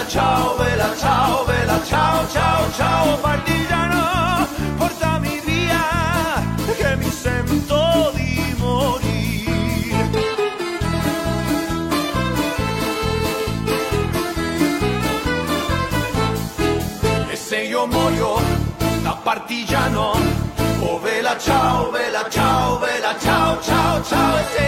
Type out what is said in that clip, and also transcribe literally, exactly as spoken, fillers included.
vela ciao, vela ciao, vela ciao, ciao, ciao, partigiano, portami via, che mi sento di morire. E se io muoio da partigiano, oh vela ciao, vela ciao, vela ciao, ciao, ciao, e se